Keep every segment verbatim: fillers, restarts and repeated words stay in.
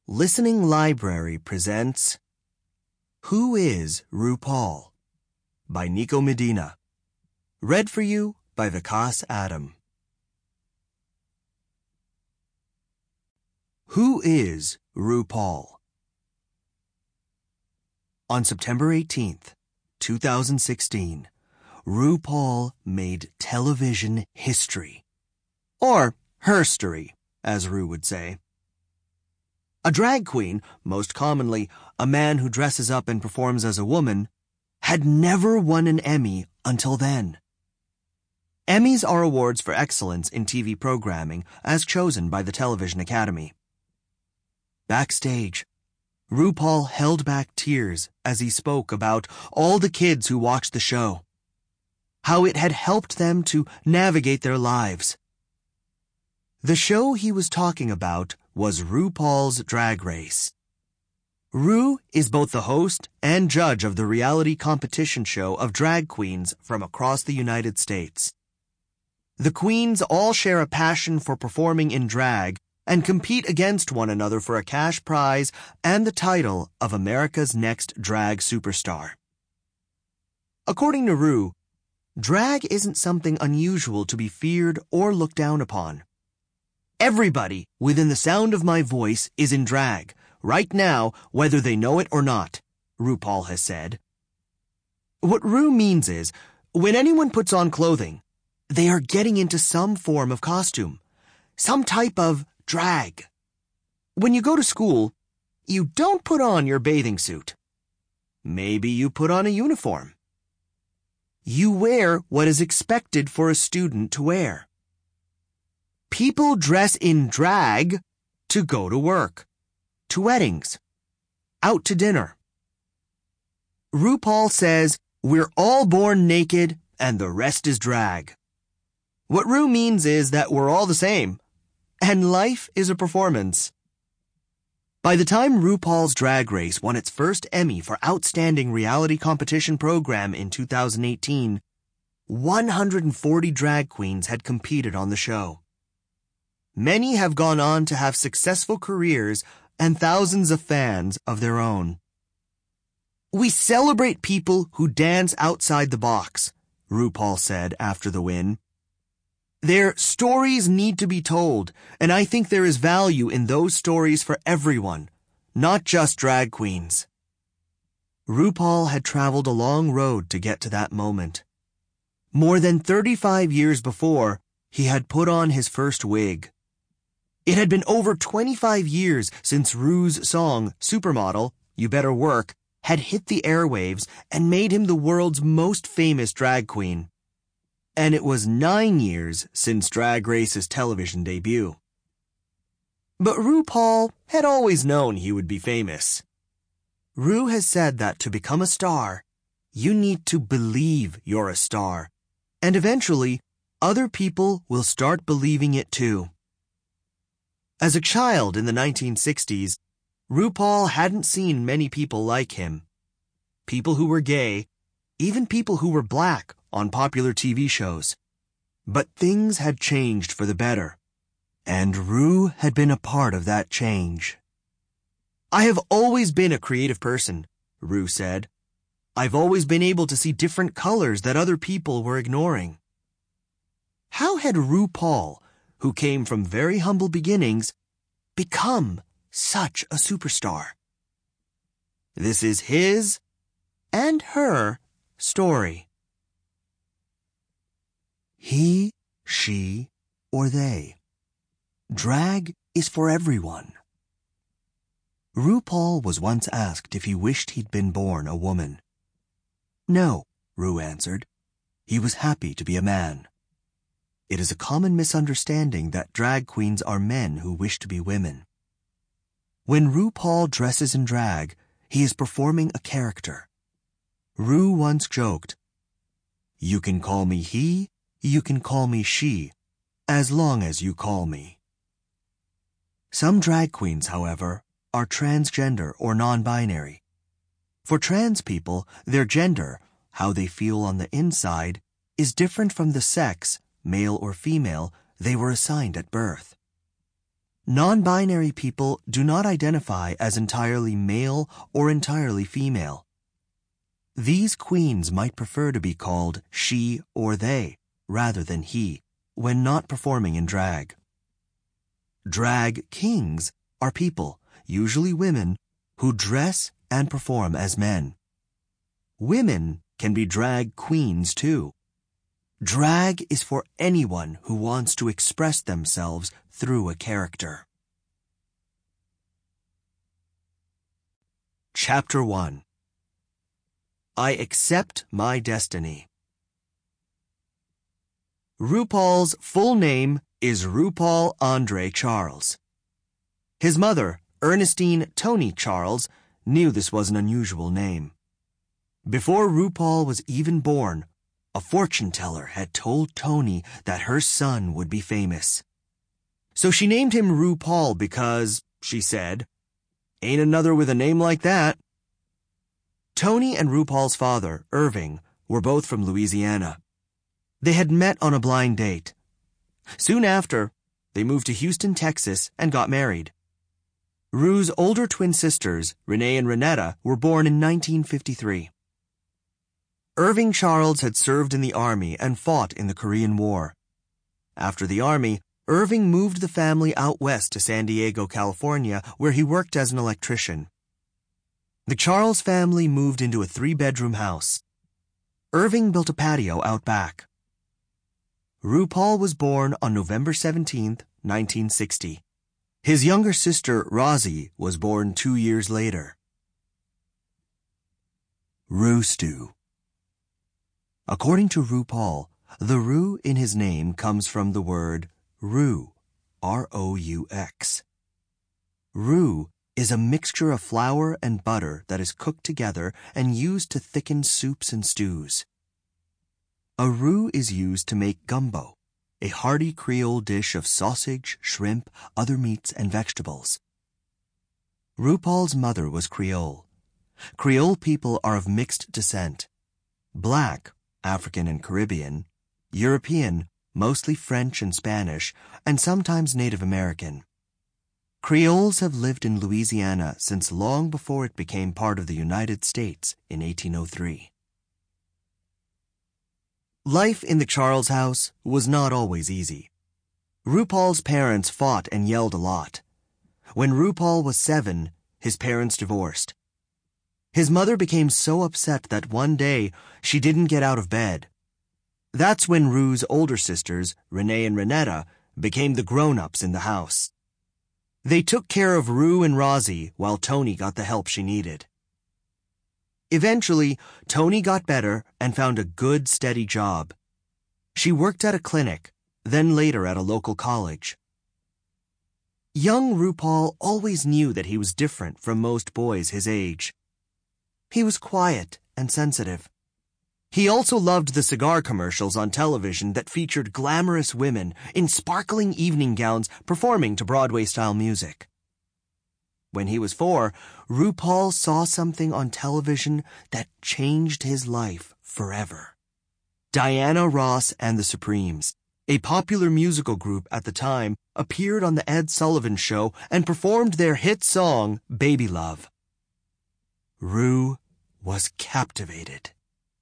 Listening Library presents Who is RuPaul? By Nico Medina. Read for you by Vikas Adam. Who is RuPaul? On September eighteenth, two thousand sixteen, RuPaul made television history. Or herstory, as Ru would say. A drag queen, most commonly a man who dresses up and performs as a woman, had never won an Emmy until then. Emmys are awards for excellence in T V programming as chosen by the Television Academy. Backstage, RuPaul held back tears as he spoke about all the kids who watched the show, how it had helped them to navigate their lives. The show he was talking about was RuPaul's Drag Race. Ru is both the host and judge of the reality competition show of drag queens from across the United States. The queens all share a passion for performing in drag and compete against one another for a cash prize and the title of America's Next Drag Superstar. According to Ru, drag isn't something unusual to be feared or looked down upon. Everybody within the sound of my voice is in drag, right now, whether they know it or not, RuPaul has said. What Ru means is, when anyone puts on clothing, they are getting into some form of costume, some type of drag. When you go to school, you don't put on your bathing suit. Maybe you put on a uniform. You wear what is expected for a student to wear. People dress in drag to go to work, to weddings, out to dinner. RuPaul says we're all born naked and the rest is drag. What Ru means is that we're all the same, and life is a performance. By the time RuPaul's Drag Race won its first Emmy for Outstanding Reality Competition Program in two thousand eighteen, one hundred forty drag queens had competed on the show. Many have gone on to have successful careers and thousands of fans of their own. We celebrate people who dance outside the box, RuPaul said after the win. Their stories need to be told, and I think there is value in those stories for everyone, not just drag queens. RuPaul had traveled a long road to get to that moment. More than thirty-five years before, he had put on his first wig. It had been over twenty-five years since Ru's song, Supermodel, You Better Work, had hit the airwaves and made him the world's most famous drag queen. And it was nine years since Drag Race's television debut. But RuPaul had always known he would be famous. Ru has said that to become a star, you need to believe you're a star, and eventually, other people will start believing it too. As a child in the nineteen sixties, RuPaul hadn't seen many people like him. People who were gay, even people who were black on popular T V shows. But things had changed for the better, and Ru had been a part of that change. I have always been a creative person, Ru said. I've always been able to see different colors that other people were ignoring. How had RuPaul, who came from very humble beginnings, become such a superstar? This is his and her story. He, she, or they. Drag is for everyone. RuPaul was once asked if he wished he'd been born a woman. No, Ru answered. He was happy to be a man. It is a common misunderstanding that drag queens are men who wish to be women. When RuPaul dresses in drag, he is performing a character. Ru once joked, "You can call me he, you can call me she, as long as you call me." Some drag queens, however, are transgender or non-binary. For trans people, their gender, how they feel on the inside, is different from the sex, male or female, they were assigned at birth. Non-binary people do not identify as entirely male or entirely female. These queens might prefer to be called she or they rather than he when not performing in drag. Drag kings are people, usually women, who dress and perform as men. Women can be drag queens too. Drag is for anyone who wants to express themselves through a character. Chapter one. I Accept My Destiny. RuPaul's full name is RuPaul Andre Charles. His mother, Ernestine Toni Charles, knew this was an unusual name. Before RuPaul was even born, a fortune teller had told Toni that her son would be famous. So she named him RuPaul because, she said, ain't another with a name like that. Toni and RuPaul's father, Irving, were both from Louisiana. They had met on a blind date. Soon after, they moved to Houston, Texas, and got married. Ru's older twin sisters, Renee and Renetta, were born in nineteen fifty-three. Irving Charles had served in the Army and fought in the Korean War. After the Army, Irving moved the family out west to San Diego, California, where he worked as an electrician. The Charles family moved into a three-bedroom house. Irving built a patio out back. RuPaul was born on November seventeenth, nineteen sixty. His younger sister, Rosie, was born two years later. Ru Stew. According to RuPaul, the Ru in his name comes from the word roux, R O U X. Roux is a mixture of flour and butter that is cooked together and used to thicken soups and stews. A roux is used to make gumbo, a hearty Creole dish of sausage, shrimp, other meats, and vegetables. RuPaul's mother was Creole. Creole people are of mixed descent. Black, African and Caribbean, European, mostly French and Spanish, and sometimes Native American. Creoles have lived in Louisiana since long before it became part of the United States in eighteen oh three. Life in the Charles house was not always easy. RuPaul's parents fought and yelled a lot. When RuPaul was seven, his parents divorced. His mother became so upset that one day she didn't get out of bed. That's when Ru's older sisters, Renee and Renetta, became the grown-ups in the house. They took care of Ru and Rosie while Toni got the help she needed. Eventually, Toni got better and found a good, steady job. She worked at a clinic, then later at a local college. Young RuPaul always knew that he was different from most boys his age. He was quiet and sensitive. He also loved the cigar commercials on television that featured glamorous women in sparkling evening gowns performing to Broadway-style music. When he was four, RuPaul saw something on television that changed his life forever. Diana Ross and the Supremes, a popular musical group at the time, appeared on the Ed Sullivan Show and performed their hit song, Baby Love. Ru was captivated.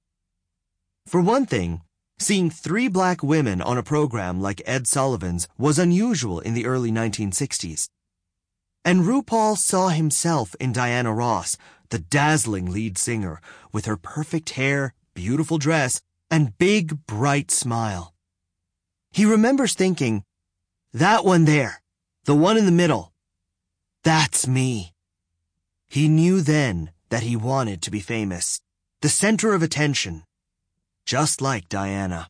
For one thing, seeing three black women on a program like Ed Sullivan's was unusual in the early nineteen sixties. And RuPaul saw himself in Diana Ross, the dazzling lead singer, with her perfect hair, beautiful dress, and big, bright smile. He remembers thinking, that one there, the one in the middle, that's me. He knew then that he wanted to be famous, the center of attention, just like Diana.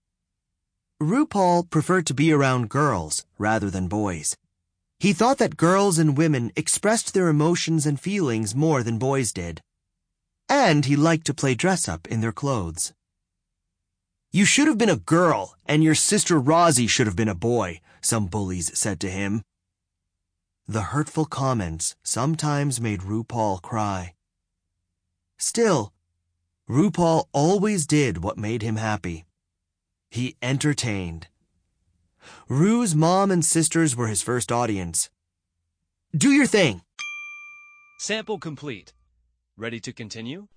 RuPaul preferred to be around girls rather than boys. He thought that girls and women expressed their emotions and feelings more than boys did. And he liked to play dress-up in their clothes. You should have been a girl, and your sister Rosie should have been a boy, some bullies said to him. The hurtful comments sometimes made RuPaul cry. Still, RuPaul always did what made him happy. He entertained. Rue's mom and sisters were his first audience. Do your thing. Sample complete. Ready to continue?